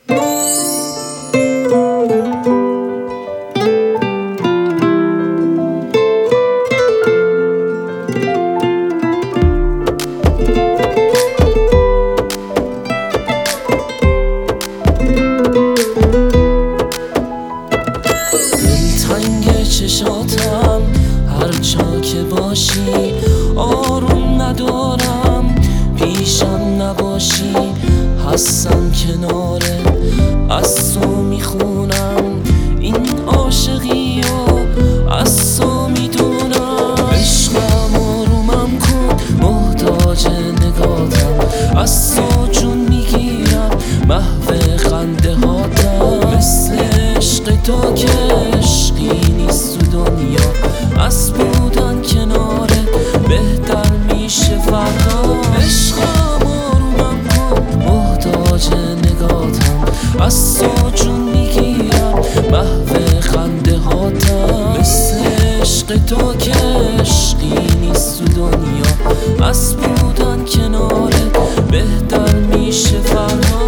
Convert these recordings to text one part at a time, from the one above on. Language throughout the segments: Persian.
دلتنگ چشاتم هر جا که باشی، آروم ندارم پیشم نباشی. هستم کناره از تو میخونم این عاشقی و از تو میدونم. عشقم آرومم کن محتاج نگاتم، از تو جون میگیرم محو خنده هاتم. مثل عشق تو که عشقی نیست تو دنیا، از بودن کناره بهتر میشه فردا. عشقم آرومم کن محتاج نگاتم، از تو جون میگیرم محو خنده هاتم. مثل عشق تو که عشقی نیست تو دنیا، از بودن کناره بهتر میشه فردا.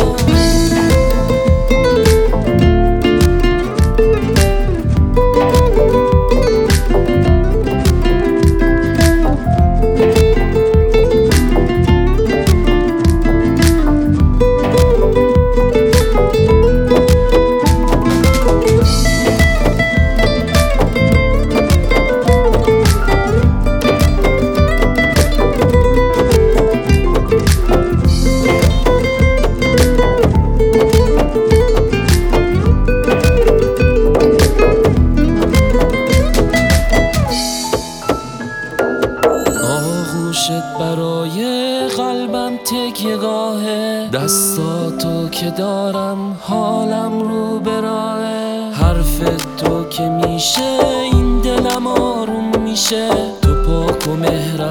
آغوشت برای قلبم تکیه‌گاهه، دستاتو که دارم حالم رو به راهه. حرف تو که میشه این دلم آروم میشه، تو پاک و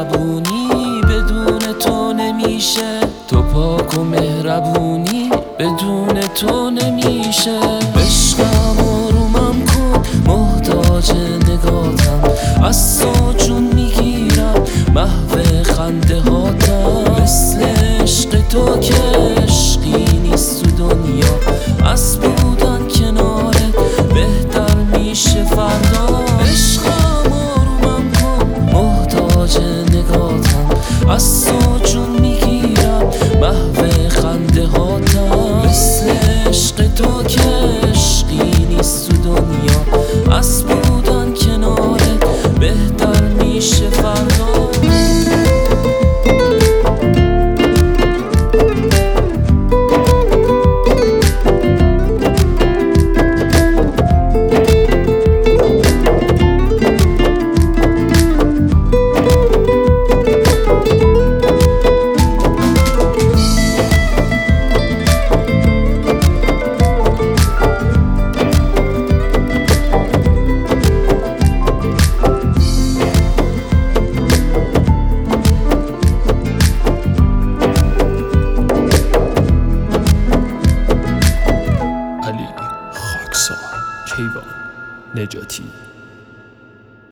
مهربونی بدون تو نمیشه. تو پاک و مهربونی بدون تو نمیشه. عشقم آرومم کن محتاج نگاتم، از تو جون میگیرم محو خنده هاتم. مثل عشق تو که عشقی نیست تو دنیا، از بودن کناره بهتر میشه فردا. عشقم آرومم کن محتاج نگاتم، از تو جون میگیرم محو خنده هاتم. مثل عشق تو که عشقی نیست تو دنیا، از بودن کناره بهتر میشه فردا. علی خاکسار کیوان نجاتی.